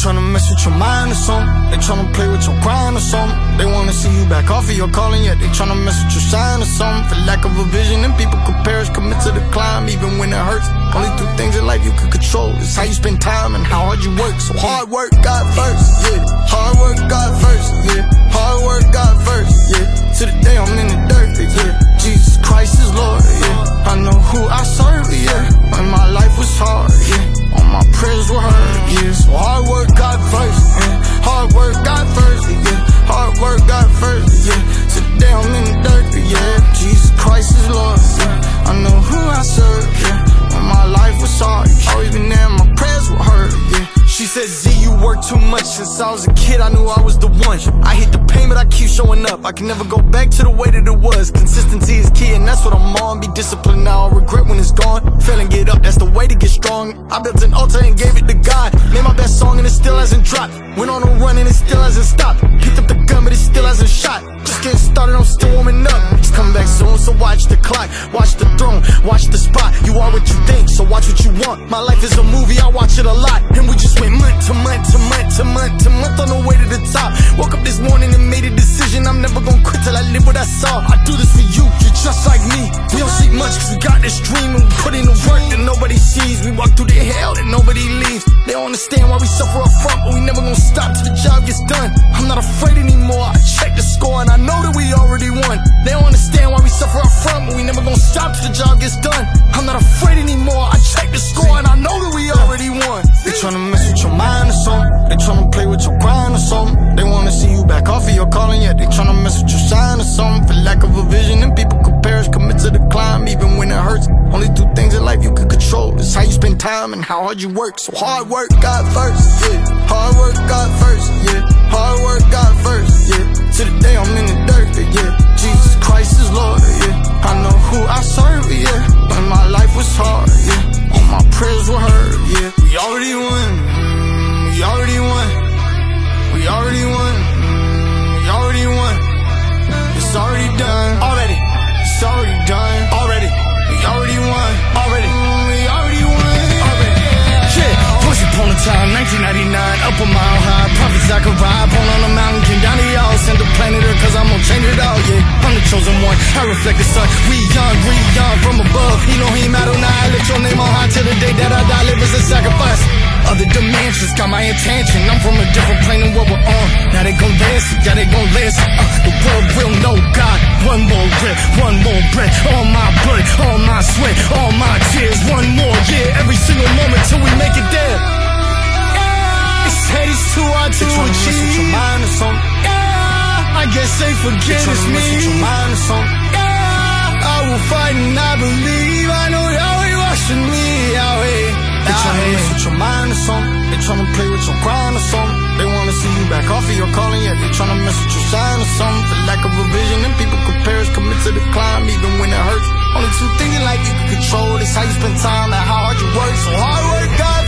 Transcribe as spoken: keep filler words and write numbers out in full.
tryna mess with your mind or something. They tryna play with your grind or something. They wanna see you back off of your calling, yet they tryna mess with your shine or something. For lack of a vision, and people could perish, commit to the climb, even when it hurts. Only two things in life you can control is how you spend time and how hard you work. So hard work, God first, yeah. Hard work, God first, yeah. Hard work, God first, yeah. To the day I'm in the dirt, yeah. Jesus Christ is Lord, yeah. I know who I serve, yeah. When my life was hard, yeah. All my prayers were heard, yeah. So hard work, God first, yeah. Hard work, God first, yeah. Hard work, God first, yeah. To the day I'm in the dirt, yeah. Jesus Christ is Lord, yeah. I know who I serve, yeah. When my life was hard, always been there, my prayers were heard, yeah. She said, Z, you work too much. Since I was a kid, I knew I was the one. I hate the pain, but I keep showing up. I can never go back to the way that it was. Consistency is key, and that's what I'm on. Be disciplined now, I'll regret when it's gone. Fail and get up, that's the way to get strong. I built an altar and gave it to God. Made my best song and it still hasn't dropped. Went on a run and it still hasn't stopped. Picked up the gun, but it still hasn't shot. Just getting started, I'm still warming up. It's coming back soon, so watch the clock. Watch the throne, watch the spot. You are what you think, so watch what you want. My life is a movie, I watch it a lot. And we just went month to month to month to month to month on the way to the top. Woke up this morning and made a decision. I'm never gonna quit till I live what I saw. I do this for you, you're just like me. We don't sleep much cause we got this dream, and we put in the work that nobody sees. We walk through the hell that nobody leaves. They don't understand why we suffer up front, but we never gonna stop till the job gets done. I'm not afraid anymore, I check the score and I know that we already won. They don't understand why we suffer up front, but we never gonna stop till the job gets done. I'm not afraid anymore, I check the score and I know that we already won. They tryna mess with your mind or something. They tryna play with your grind or something. They wanna see you back off of your calling, yet they tryna mess with your shine or something. For lack of a vision, and people could perish, commit to the climb, even when it hurts. Only two things in life you can control is how you spend time and how hard you work. So hard work, God first, yeah. Hard work, God first, yeah. Hard work, God first, yeah. To the day I'm in the dirt, yeah. Jesus Christ is Lord, yeah. I know who I serve, yeah. When my life was hard, yeah. All my prayers were heard, yeah. We already won, mm, we already won. We already won, mm, we already won. It's already done, already. It's already done, already. We already won, already. Mm, we already won, already. Yeah, once upon a time, nineteen ninety-nine, up a mile high. Prophets I could ride, born on a mountain, came down to y'all. Send the planet Earth, cause I'm gonna change it all, yeah. I'm the chosen one, I reflect the sun. We young, we young, from above. Elohim Adonai, I lift your name on high till the day that I die, live as a sacrifice. Other dimensions got my attention. I'm from a different plane than what we're on. Now they gon' listen, yeah they gon' listen. uh, The world will know God. One more rip, one more breath. All my blood, all my sweat, all my tears. One more year, every single moment till we make it there. Yeah. They said it's too hard to achieve. Mess with your mind or something. Yeah. I guess they forget it's me. Mess with your mind or something. Yeah. I will fight and I believe. I know Yahweh watching me, Yahweh. They tryna mess with your mind or something. They tryna play with your grind or something. They wanna see you back off of your calling, yet they tryna mess with your shine or something. For lack of a vision, and people could perish, commit to the climb, even when it hurts. Only two things in life you can control is how you spend time and how hard you work. So hard work, God.